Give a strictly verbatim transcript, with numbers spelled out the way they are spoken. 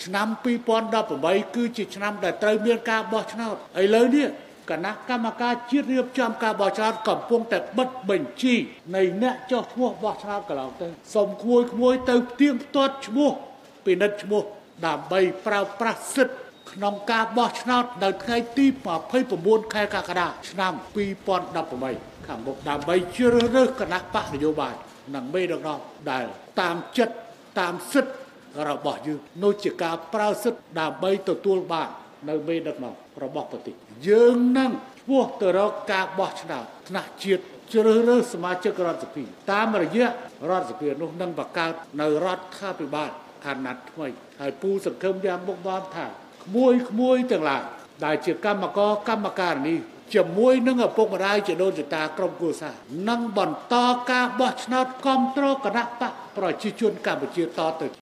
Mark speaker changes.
Speaker 1: ឆ្នាំពីរពាន់ដប់ប្រាំបីគឺជាឆ្នាំដែលត្រូវមានការបោះឆ្នោតឥឡូវនេះគណៈកម្មការជាតិរៀបចំការបោះឆ្នោតកំពុងតែបិទបញ្ជីនៃអ្នកចុះឈ្មោះបោះឆ្នោតកន្លងទៅសូមក្មួយក្មួយទៅផ្ទៀងផ្ទាត់ឈ្មោះពិនិត្យឈ្មោះដើម្បីប្រើប្រាស់សិទ្ធិក្នុងការបោះឆ្នោតនៅថ្ងៃទីยี่สิบเก้าខែកក្កដាឆ្នាំពីរពាន់ដប់ប្រាំបីខាងមុខដើម្បីជ្រើសរើសគណៈបកនយោបាយនិងមេដឹកនាំដែលតាមចិត្តតាមសិទ្ធិរបស់យើងនោះជាការប្រើសិទ្ធិដើម្បីទទួលបាននៅមេដឹកនាំរបស់ប្រទេសយើងនឹងឆ្ពោះទៅរកការបោះឆ្នោតថ្នាក់ជាតិជ្រើសរើសសមាជិករដ្ឋសភាតាមរយៈរដ្ឋសភានោះនឹងបង្កើតនៅរដ្ឋាភិបាលអាណត្តិថ្មីហើយពូសង្ឃឹមយ៉ាងមុខមាំថាក្មួយក្មួយទាំងឡាយដែលជាកម្មករកម្មការនេះជាមួយនឹងឪពុកម្ដាយជីដូនជីតាក្រុមគ្រួសារនឹងបន្តការបោះឆ្នោតគ្រប់គ្រងគណៈបកប្រជាជនកម្ពុជាតទៅ